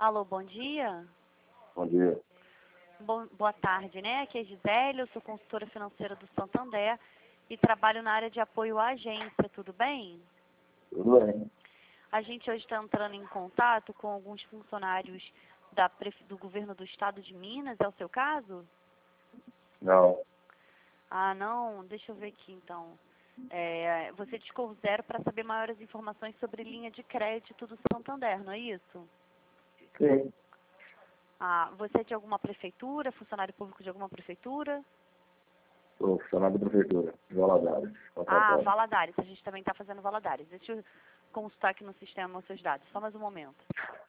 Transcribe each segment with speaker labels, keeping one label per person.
Speaker 1: Alô, bom dia.
Speaker 2: Bom dia.
Speaker 1: Boa tarde, né? Aqui é Gisele, eu sou consultora financeira do Santander e trabalho na área de apoio à agência, tudo bem?
Speaker 2: Tudo bem?
Speaker 1: A gente hoje está entrando em contato com alguns funcionários do governo do estado de Minas, é o seu caso?
Speaker 2: Não.
Speaker 1: Ah, não? Deixa eu ver aqui então. Você discou 0 para saber maiores informações sobre linha de crédito do Santander, não é isso?
Speaker 2: Sim.
Speaker 1: Ah, você é de alguma prefeitura, funcionário público de alguma prefeitura?
Speaker 2: Sou funcionário da prefeitura, de Valadares,
Speaker 1: Ah,
Speaker 2: contratado.
Speaker 1: Valadares, a gente também está fazendo Valadares. Deixa eu consultar aqui no sistema os seus dados, só mais um momento.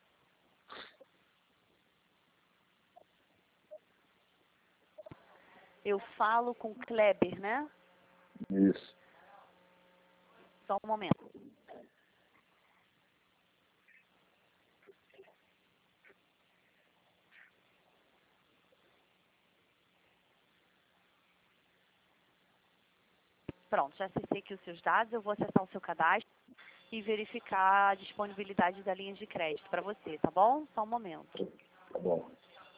Speaker 1: Eu falo com Kleber, né?
Speaker 2: Isso.
Speaker 1: Só um momento. Pronto, já acessei aqui os seus dados, eu vou acessar o seu cadastro e verificar a disponibilidade da linha de crédito para você, tá bom? Só um momento.
Speaker 2: Tá bom.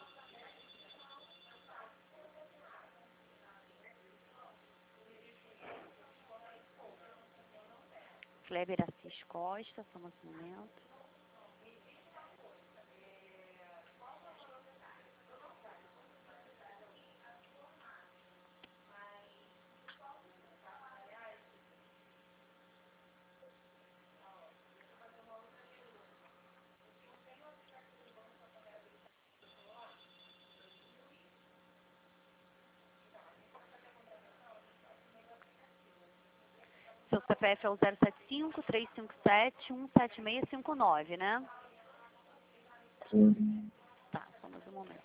Speaker 1: Kleber Assis Costa, só mais um momento. Seu CPF é o 075-357-17659, né?
Speaker 2: Sim.
Speaker 1: Tá, só mais um momento.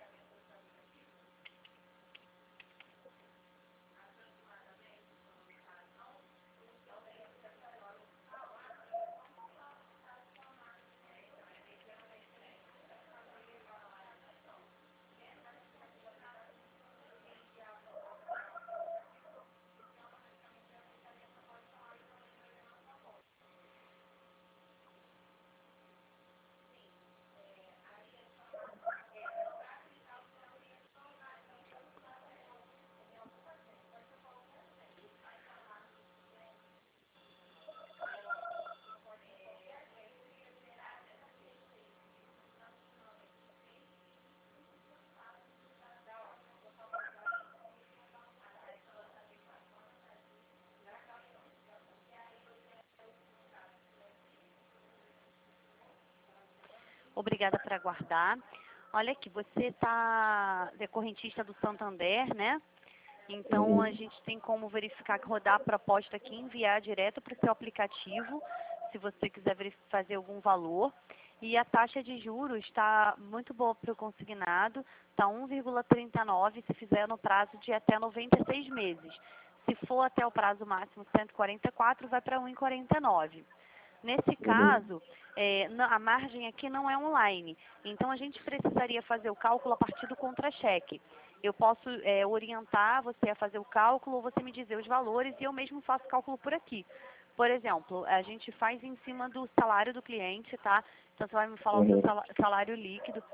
Speaker 1: Obrigada por aguardar. Olha aqui, você é correntista do Santander, né? Então, a gente tem como verificar, rodar a proposta aqui, enviar direto para o seu aplicativo, se você quiser fazer algum valor. E a taxa de juros está muito boa para o consignado, está 1,39 se fizer no prazo de até 96 meses. Se for até o prazo máximo 144, vai para 1,49. Nesse caso, a margem aqui não é online, então a gente precisaria fazer o cálculo a partir do contra-cheque. Eu posso orientar você a fazer o cálculo ou você me dizer os valores e eu mesmo faço cálculo por aqui. Por exemplo, a gente faz em cima do salário do cliente, tá? Então você vai me falar o seu salário líquido,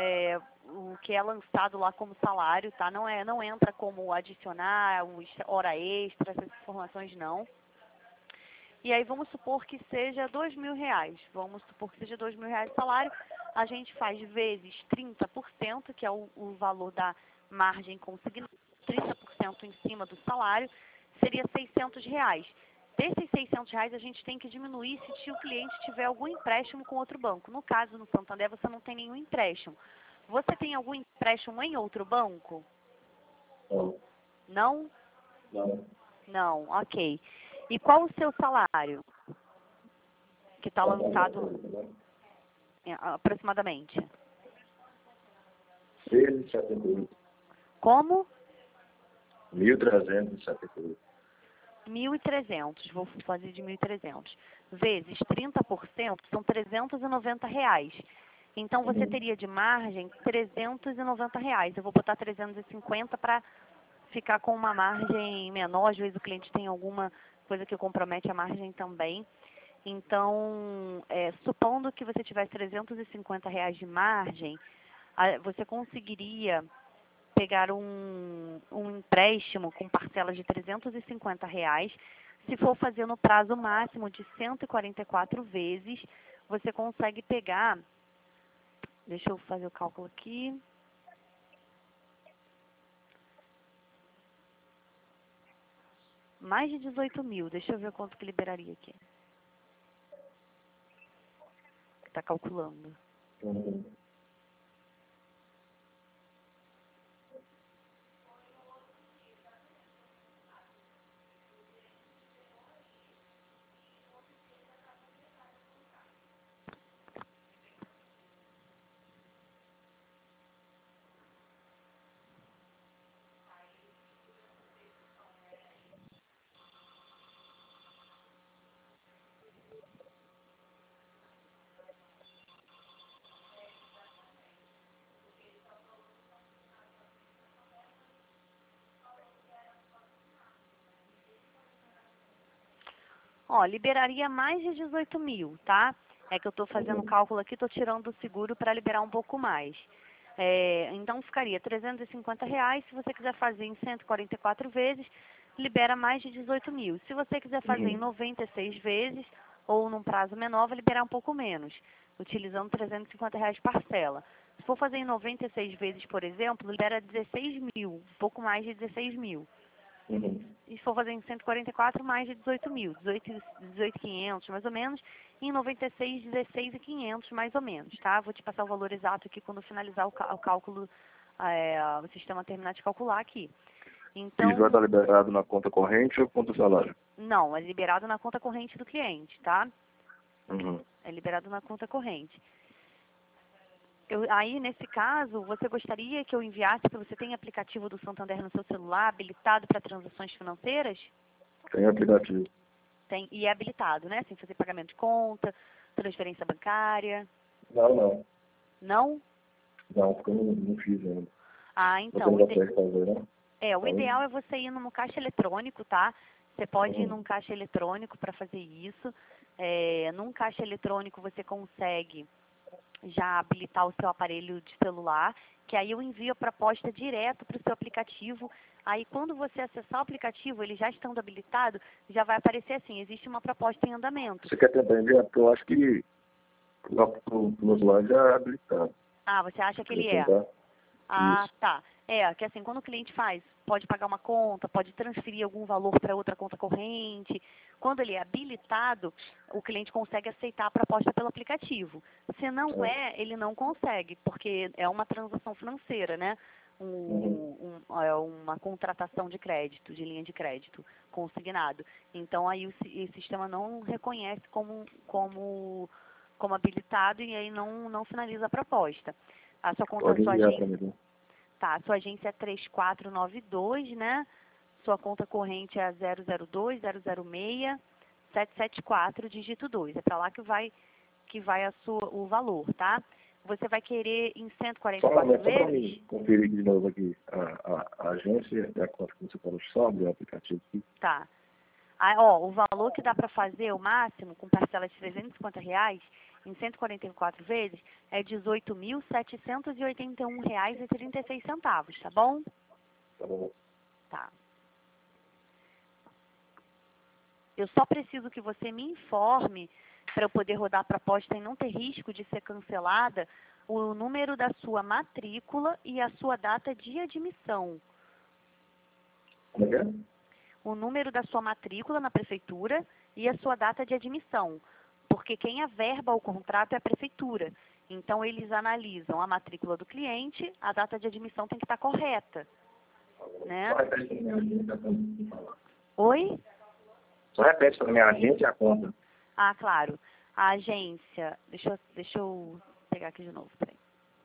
Speaker 1: o que é lançado lá como salário, tá? Não entra como adicionar, hora extra, essas informações não. E aí vamos supor que seja R$2.000. Vamos supor que seja R$2.000 de salário. A gente faz vezes 30%, que é o valor da margem consignada, 30% em cima do salário, seria R$600. Desses R$600 a gente tem que diminuir se o cliente tiver algum empréstimo com outro banco. No caso, no Santander, você não tem nenhum empréstimo. Você tem algum empréstimo em outro banco?
Speaker 2: Não.
Speaker 1: Não?
Speaker 2: Não.
Speaker 1: Não, ok. E qual o seu salário que está lançado aproximadamente?
Speaker 2: 1.378.
Speaker 1: Como?
Speaker 2: 1.378.
Speaker 1: 1.300, vou fazer de 1.300. Vezes 30% são R$390. Então, você teria de margem R$390. Eu vou botar 350 para ficar com uma margem menor. Às vezes o cliente tem alguma coisa que compromete a margem também. Então, supondo que você tivesse R$ 350 de margem, você conseguiria pegar um empréstimo com parcelas de R$ 350. Se for fazer no prazo máximo de 144 vezes, você consegue pegar, deixa eu fazer o cálculo aqui, mais de 18 mil. Deixa eu ver quanto que liberaria aqui. Está calculando. Ó, liberaria mais de 18 mil, tá? É que eu estou fazendo o cálculo aqui, estou tirando do seguro para liberar um pouco mais. Então, ficaria R$ 350. Se você quiser fazer em 144 vezes, libera mais de 18 mil. Se você quiser fazer em 96 vezes, ou num prazo menor, vai liberar um pouco menos, utilizando R$ 350 de parcela. Se for fazer em 96 vezes, por exemplo, libera 16 mil, um pouco mais de 16 mil. E se for fazer em 144, mais de 18 mil, 18.500 mais ou menos, e em 96, 16.500 mais ou menos, tá? Vou te passar o valor exato aqui quando finalizar o cálculo, o sistema terminar de calcular aqui. Então,
Speaker 2: Isso vai estar liberado na conta corrente ou conta salário?
Speaker 1: Não, é liberado na conta corrente do cliente, tá?
Speaker 2: Uhum.
Speaker 1: É liberado na conta corrente. Aí, nesse caso, você gostaria que eu enviasse, que você tem aplicativo do Santander no seu celular, habilitado para transações financeiras?
Speaker 2: Tem aplicativo.
Speaker 1: Tem, e é habilitado, né? Sem fazer pagamento de conta, transferência bancária.
Speaker 2: Não.
Speaker 1: Não?
Speaker 2: Não, porque eu não fiz ainda.
Speaker 1: Ah,
Speaker 2: Você
Speaker 1: então.
Speaker 2: não consegue fazer, né?
Speaker 1: O ideal é você ir num caixa eletrônico, tá? Você pode ir num caixa eletrônico para fazer isso. Num caixa eletrônico você consegue já habilitar o seu aparelho de celular, que aí eu envio a proposta direto para o seu aplicativo. Aí, quando você acessar o aplicativo, ele já estando habilitado, já vai aparecer assim, existe uma proposta em andamento.
Speaker 2: Você quer tentar enviar? Porque eu acho que o meu celular já é habilitado.
Speaker 1: Ah, você acha que ele é? Ah, tá. Que assim, quando o cliente faz, pode pagar uma conta, pode transferir algum valor para outra conta corrente. Quando ele é habilitado, o cliente consegue aceitar a proposta pelo aplicativo. Se não ele não consegue, porque é uma transação financeira, né? Uma contratação de crédito, de linha de crédito consignado. Então, aí o sistema não reconhece como habilitado e aí não finaliza a proposta. A sua conta,
Speaker 2: Pode
Speaker 1: sua
Speaker 2: enviar
Speaker 1: agência,
Speaker 2: para mim.
Speaker 1: tá? A sua agência é 3492, né? Sua conta corrente é 002 006 774, dígito 2. É para lá que vai o valor, tá? Você vai querer em 144
Speaker 2: Só para
Speaker 1: vezes?
Speaker 2: mim conferir de novo aqui a agência e a conta que você falou sobre o aplicativo aqui.
Speaker 1: Tá. O valor que dá para fazer, o máximo, com parcela de R$ 350, em 144 vezes, é R$ 18.781,36, tá bom?
Speaker 2: Tá bom.
Speaker 1: Tá. Eu só preciso que você me informe, para eu poder rodar a proposta e não ter risco de ser cancelada, o número da sua matrícula e a sua data de admissão.
Speaker 2: Como é que é?
Speaker 1: O número da sua matrícula na prefeitura e a sua data de admissão, porque quem averba o contrato é a prefeitura. Então, eles analisam a matrícula do cliente, a data de admissão tem que estar correta. Né?
Speaker 2: Só repete para minha agência a conta.
Speaker 1: Oi?
Speaker 2: Só repete para minha agência a conta.
Speaker 1: Ah, claro. A agência, deixa eu pegar aqui de novo, peraí.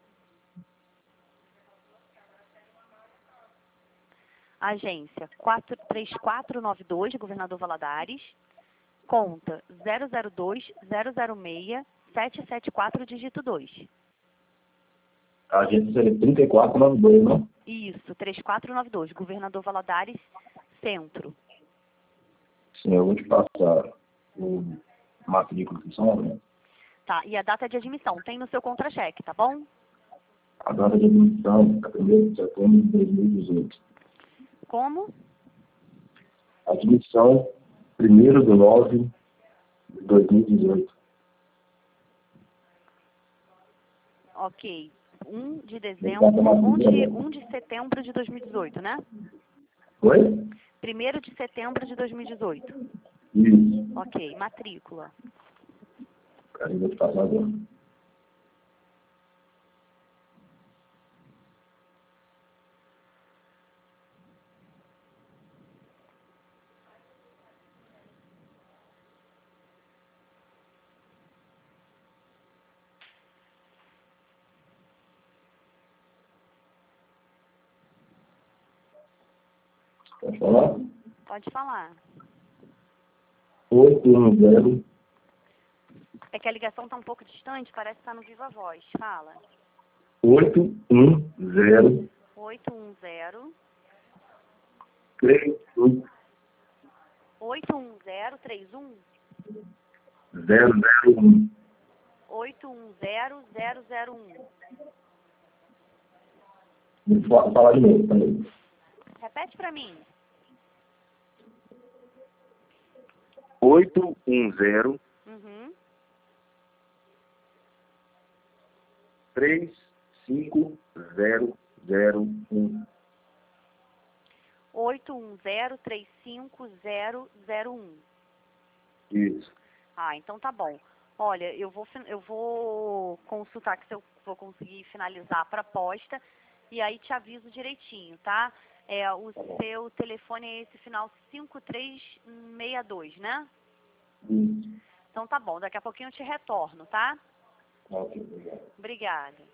Speaker 1: Agência 3492, Governador Valadares, conta 002 006 774, dígito 2.
Speaker 2: A agência seria 3492, não?
Speaker 1: Isso, 3492, Governador Valadares, Centro.
Speaker 2: Sim, eu vou te passar matrícula que sobra.
Speaker 1: Tá, e a data de admissão tem no seu contra-cheque, tá bom?
Speaker 2: A data de admissão é 1º de setembro de 2018.
Speaker 1: Como?
Speaker 2: Admissão 1º de 9 de 2018.
Speaker 1: Ok. 1 de dezembro, 1 de setembro de 2018, né?
Speaker 2: Oi?
Speaker 1: 1º de setembro de 2018.
Speaker 2: Isso.
Speaker 1: Ok. Matrícula.
Speaker 2: Peraí, vou te passar agora. Pode falar?
Speaker 1: Pode falar.
Speaker 2: 810.
Speaker 1: É que a ligação está um pouco distante, parece que está no Viva Voz. Fala.
Speaker 2: 810.
Speaker 1: 810.
Speaker 2: 31.
Speaker 1: 81031.
Speaker 2: 001.
Speaker 1: 810001.
Speaker 2: Vou falar de novo, peraí.
Speaker 1: Repete para mim.
Speaker 2: 810.
Speaker 1: Uhum.
Speaker 2: 35001.
Speaker 1: 81035001.
Speaker 2: Isso.
Speaker 1: Ah, então tá bom. Olha, eu vou consultar que se eu vou conseguir finalizar a proposta e aí te aviso direitinho, tá? O seu telefone é esse final 5362, né?
Speaker 2: Isso.
Speaker 1: Então tá bom, daqui a pouquinho eu te retorno, tá?
Speaker 2: Ok, obrigado.
Speaker 1: Obrigada.